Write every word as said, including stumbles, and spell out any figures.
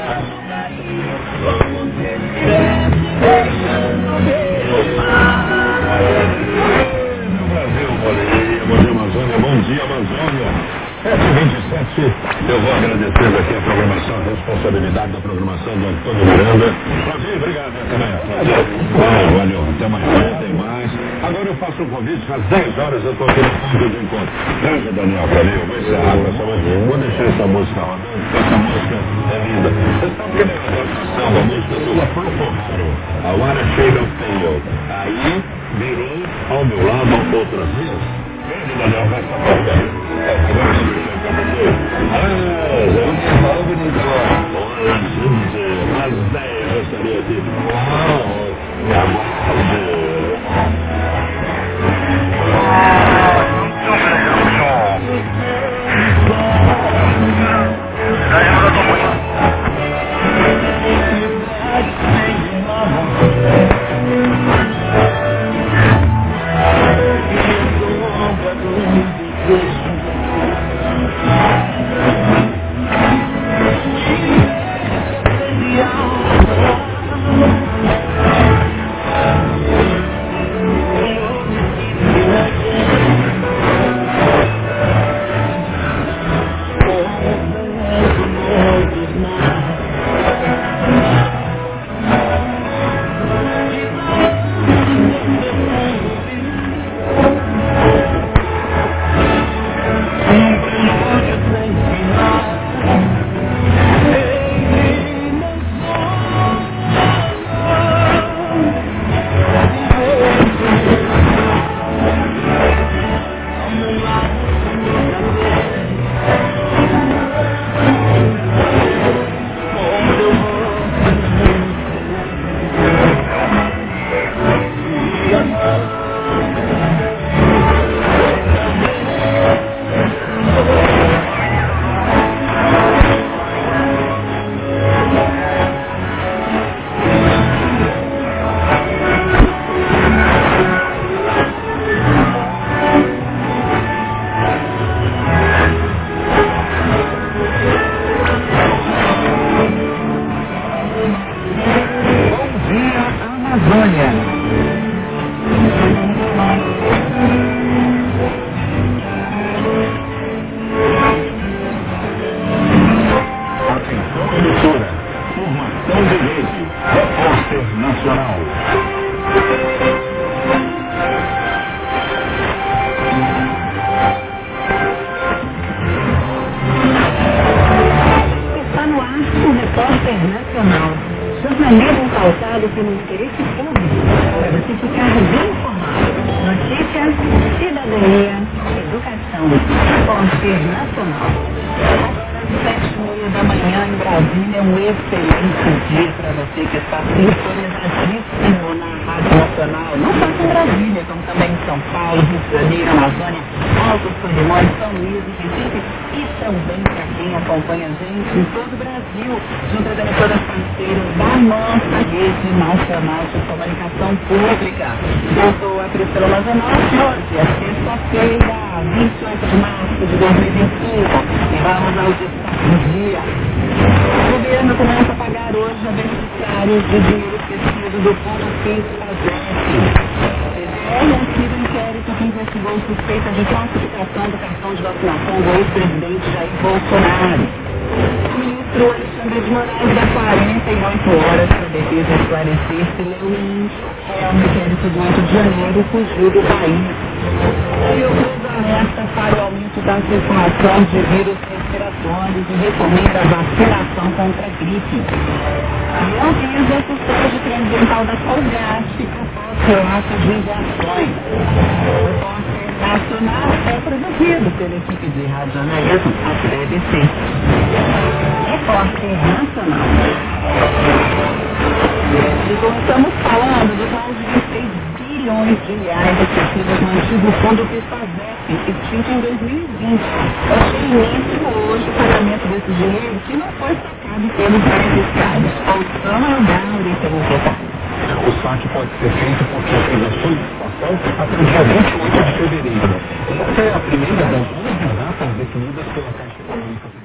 Bom dia, Amazônia. sete e vinte e sete, eu vou agradecendo aqui a programação, a responsabilidade da programação do Antônio Miranda. Prazer, obrigado. Até amanhã. Ah, valeu, até amanhã, tem mais. Agora eu faço um convite, às dez horas eu estou aqui no ponto de encontro. Traz o Daniel para mim, eu vou encerrar com essa música. Vou deixar essa música rodando, essa música é linda. Você sabe que é a adaptação da música do Procomaro, a What a Shade of Pale. Aí virou ao meu lado outras vezes. Grande Daniel, vai estar pra cá. Agora sim, ah, eu não tinha falado bonito agora. Às dez eu estaria aqui. Uau, me aguarde. Fugiu do país. E o alerta para o aumento da circulação de vírus respiratórios e recomenda a vacinação contra a gripe. E avisa que o sede ambiental da Colgate após relatos de injeções. O repórter nacional é produzido pela equipe de radiojornalismo da B B C. Repórter nacional. E estamos falando de mais de seis bilhões de reais investidos no antigo fundo PISPAZEP, extinto em dois mil e vinte. Achei imenso hoje o pagamento desse dinheiro que não foi sacado pelos beneficiários. Ouçamos o Dauri pelos detalhes. O saque pode ser feito por quem fez a solicitação até o dia vinte e oito de fevereiro. Essa é a primeira das onze datas definidas pela Caixa Econômica.